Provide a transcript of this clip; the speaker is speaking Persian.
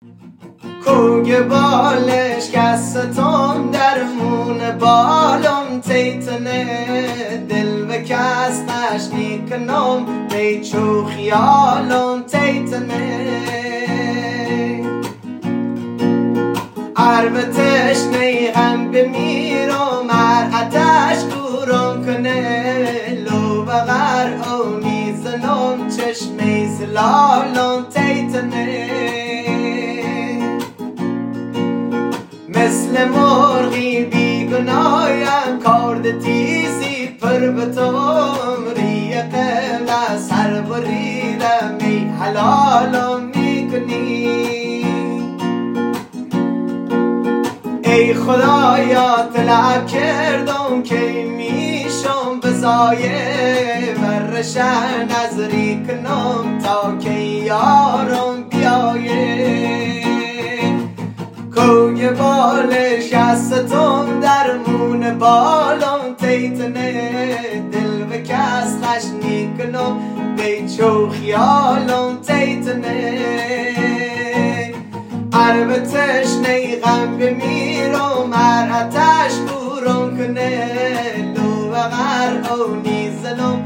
کوگ بالش کستم درمون بالم تیتنه دل و کستش نیکنم بیچو خیالم تیتنه عرب تشنه غم بمیرم اتش دورم کنه لو بغر او نیزنم چشمه زلالم تیتنه مثل مرغی بیگنایم کارد تیزی پر بتم ری قبل سر بریدم ای حلالم میکنی ای خدایا طلب کردم که میشم بزایه ورشن نظری کنم تا که یارم بیایه کوی بالش هستم درمون بالم تیتنه دل به کس خشنی کنم بیچو خیالم تیتنه عرب تشنه غم بمیرم اتش بورم کنه لو بغر او نیزنم